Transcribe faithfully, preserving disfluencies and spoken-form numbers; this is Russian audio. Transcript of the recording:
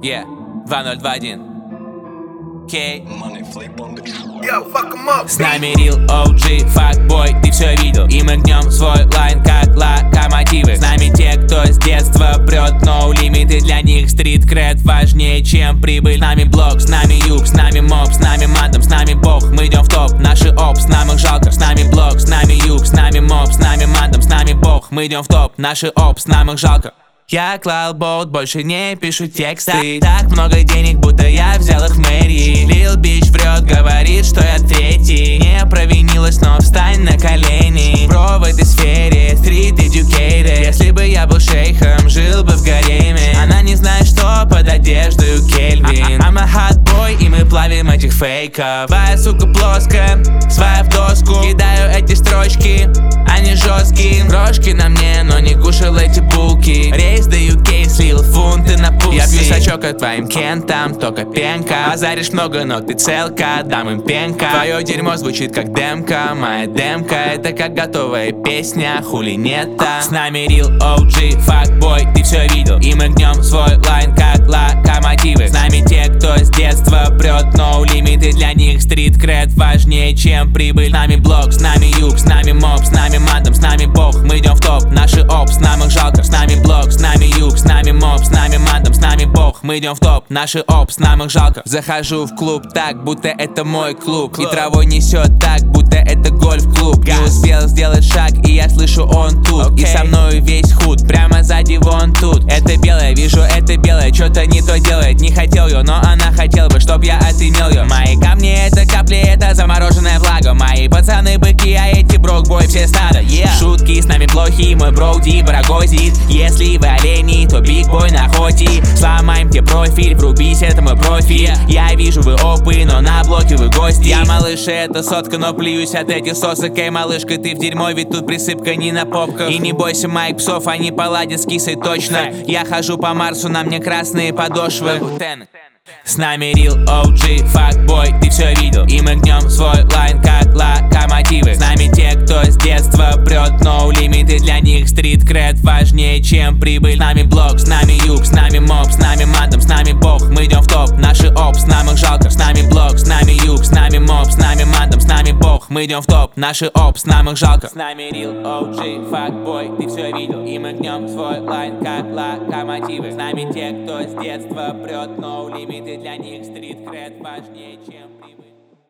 Yeah, два ноль два один. Кей. С нами Real о джи, факбой, ты все видел. И мы гнем свой лайн, как локомотивы. С нами те, кто с детства прет, no лимиты. Для них стрит кред важнее, чем прибыль. С нами блок, с нами юг, с нами моб, с нами мадам, с нами бог. Мы идем в топ, наши опс, нам их жалко. С нами блок, с нами юг, с нами моб, с нами мадам, с нами бог. Мы идем в топ, наши опс, нам их жалко. Я клал болт, больше не пишу тексты. Так много денег, будто я взял их в мэрии. Lil Bitch врет, говорит, что я третий. Не провинилась, но встань на колени. Бро в этой сфере, street educated. Если бы я был шейхом, жил бы в гареме. Она не знает, что под одеждой Кельвин. I'm a hot boy, и мы плавим этих фейков. Твоя сука плоская, своя в доску. Кидаю эти строчки, они жесткие. Брошки на мне, но не кушал эти булки. Рейс до ю кей слил фунты на пуси. Я пью сачок от твоим кентам, только пенка. Базаришь много, но ты целка, дам им пенка. Твое дерьмо звучит как демка, моя демка это как готовая песня, хули нет-то. С нами Real о джи, факбой, ты все видел. И мы гнем свой лайн, как локомотивы. С нами те, кто с детства прет, no лимиты. Для них стрит кред важнее, чем прибыль. С нами блок, с нами юг, с нами моб, с нами мадам, с нами бог. Мы идем в топ, наши опс, нам их жалко. С нами блок, с нами юг, с нами моб, с нами мадам, с нами бог. Мы идем в топ, наши опс, нам их жалко. Захожу в клуб так, будто это мой клуб. И травой несет так, будто это гольф-клуб. Не успел сделать шаг, и я слышу, он тут. Okay. И со мной весь худ, прямо сзади вон тут. Это белое, вижу, это белое, что-то не то делает. Не хотел ее, но она хотела бы, чтоб я отымел ее. Мои камни это капли, это замороженная влага. Мои пацаны быки, а эти брокбой все стадо. Yeah. Шутки с нами плохи, мой броуди барагозит. Если вы олени, то бигбой на охоте. Сломаем тебе профиль, врубись, это мой профиль. Я вижу, вы опы, но на блоке вы гости. Я малыш, это сотка, но плююсь от этих сосок. Эй, малышка, ты в дерьмо, ведь тут присыпка не на попках. И не бойся моих псов, они поладят с кисой точно. Я хожу по Марсу, на мне красные подошвы. С нами Real о джи, факбой, ты все видел. И мы гнем свой лайн, как локомотивы. С нами те, кто с детства прет, no лимиты. Для них стрит кред важнее, чем прибыль. С нами блок, с нами юг, с нами моб, с нами мадам, с нами бог. Мы идем в топ, наши опс, нам их жалко. С нами блок, с нами юг, с нами моб, с нами мадам, с нами бог. Мы идем в топ, наши опс, нам их жалко. С нами Real о джи, факбой, ты все видел. И мы гнем свой лайн, как локомотивы. С нами те, кто с детства прет, no лимиты. Для них стрит кред важнее, чем прибыль.